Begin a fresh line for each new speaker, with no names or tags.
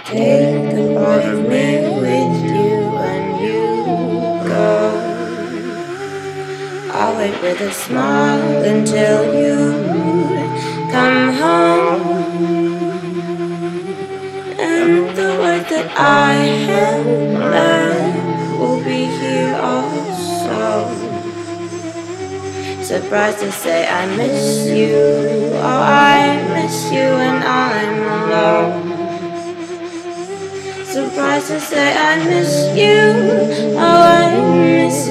Take the part of me with you when you go. I'll wait with a smile until you come home. And the word that I have learned will be here also. Surprised to say I miss you. Oh, I miss you when I'm alone. Surprised to say I miss you. Oh, I miss